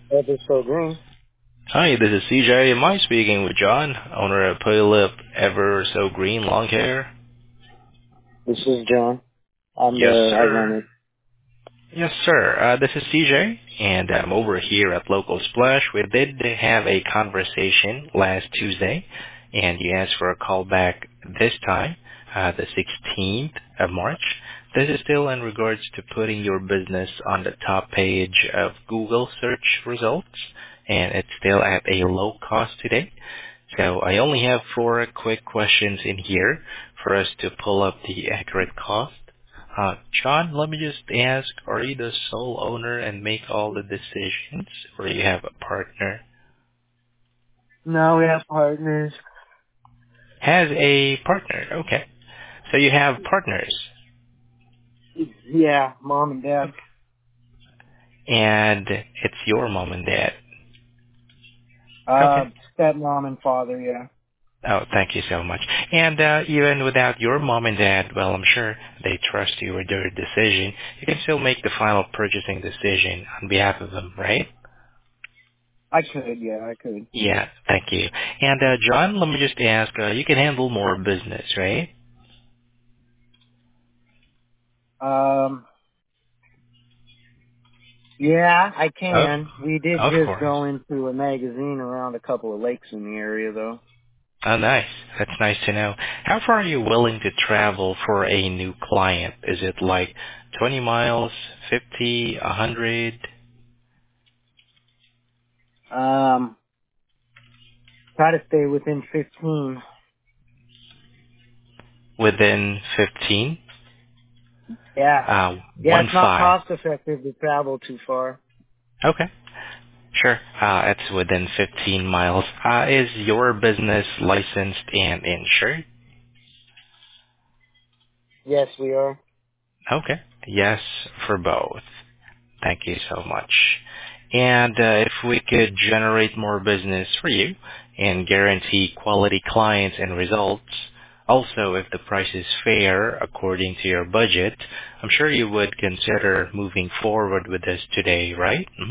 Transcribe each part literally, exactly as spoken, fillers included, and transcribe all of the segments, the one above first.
Ever so green. Hi, this is C J. Am I speaking with John, owner of Tulip Ever So Green Lawn Care? This is John. I'm Yes, the, I run sir. it. Yes, sir. Uh, this is C J, and I'm over here at Local Splash. We did have a conversation last Tuesday, and you asked for a call back this time, uh, the sixteenth of March. This is still in regards to putting your business on the top page of Google search results, and it's still at a low cost today. So I only have four quick questions in here for us to pull up the accurate cost. Uh, John, let me just ask, are you the sole owner and make all the decisions, or you have a partner? No, we have partners. Has a partner, okay. So you have partners, Yeah, mom and dad. and it's your mom and dad. Uh, Okay. stepmom and father, yeah. Oh, thank you so much. And uh, even without your mom and dad, well, I'm sure they trust you with their decision. You can still make the final purchasing decision on behalf of them, right? I could, yeah, I could. Yeah, thank you. And uh, John, let me just ask, uh, you can handle more business, right? Um, yeah, I Of, can. We did of just course. go into a magazine around a couple of lakes in the area, though. Oh, nice. That's nice to know. How far are you willing to travel for a new client? Is it like twenty miles, fifty, one hundred, Um, try to stay within fifteen. within fifteen? Yeah. Uh, Yeah, one it's not five. cost effective to travel too far. Okay, sure. Uh, it's within fifteen miles. Uh, is your business licensed and insured? Yes, we are. Okay. Yes, for both. Thank you so much. And uh, if we could generate more business for you and guarantee quality clients and results, also if the price is fair according to your budget, I'm sure you would consider moving forward with this today, right? Mhm.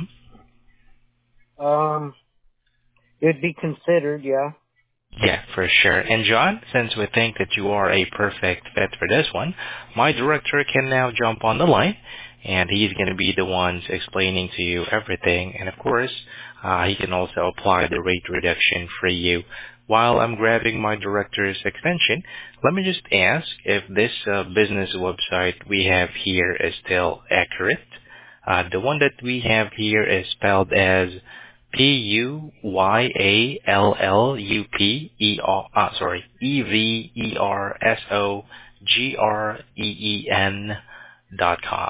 Um, it'd be considered, yeah. Yeah, for sure. And John, since we think that you are a perfect fit for this one, my director can now jump on the line, and he's going to be the ones explaining to you everything. And of course, uh, he can also apply the rate reduction for you. While I'm grabbing my director's extension, let me just ask if this uh, business website we have here is still accurate. Uh, the one that we have here is spelled as P U Y A L L U P E R, ah, sorry, E V E R S O G R E E N dot com.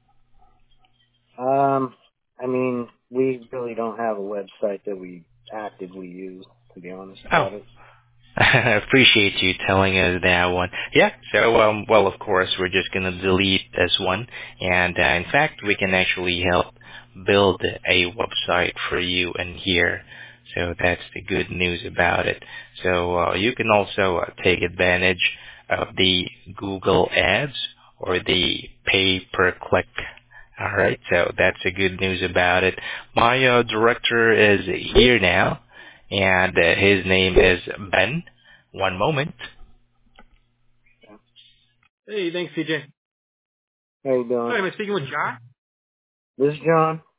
Um, I mean, we really don't have a website that we actively use, to be honest Oh, about it. I appreciate you telling us that one. Yeah, so, um, well, of course, we're just going to delete this one. And, uh, in fact, we can actually help build a website for you in here. So that's the good news about it. So uh, you can also uh, take advantage of the Google ads or the pay per click. All right, so that's the good news about it. My uh, director is here now, and uh, his name is Ben. One moment. Hey, thanks, C J. How you doing? Hi, am I speaking with John? This is John.